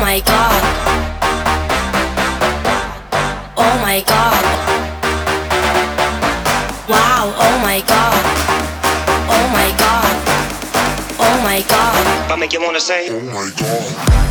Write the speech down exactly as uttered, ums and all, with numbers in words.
my god. Oh my god. Wow, oh my god. Oh my god. Oh my god. I make you wanna say, oh my god.